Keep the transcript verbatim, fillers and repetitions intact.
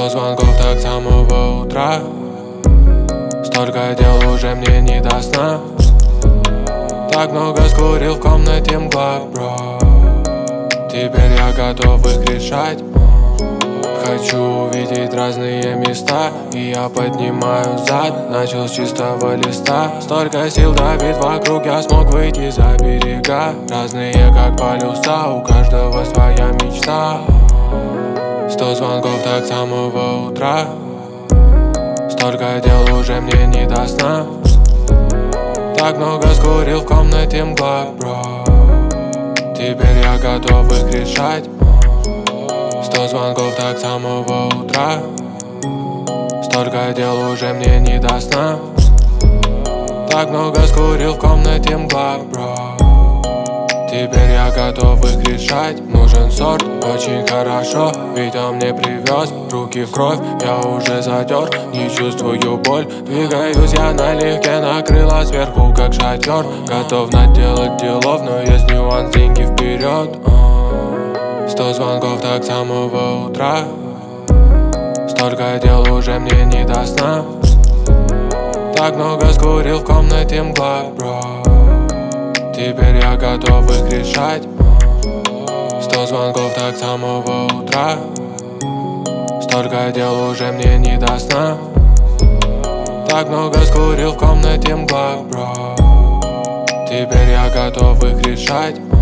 Сто звонков так с самого утра. Столько дел уже мне не до сна. Так много скурил в комнате мгла, бро. Теперь я готов их решать. Хочу увидеть разные места, и я поднимаю зад. Начал с чистого листа. Столько сил давит вокруг, я смог выйти за берега. Разные как полюса, у каждого своя мечта. Сто звонков так с самого утра. Столько дел уже мне не до сна. Так много скурил в комнате мгла, бро. Теперь я готов их решать. Сто звонков так с самого утра. Столько дел уже мне не до сна. Так много скурил в комнате мгла, бро. Теперь я готов их решать. Нужен сорт, очень хорошо, ведь он мне привез. Руки в кровь, я уже затер, не чувствую боль. Двигаюсь я налегке, накрыла сверху как шатер. Готов наделать делов, но есть нюанс, деньги вперед. Сто звонков так с самого утра. Столько дел уже мне не до сна. Так много скурил в комнате мгла, бро. Теперь я готов их решать. Сто звонков так с самого утра. Столько дел уже мне не до сна. Так много скурил в комнате мгла, бро. Теперь я готов их решать.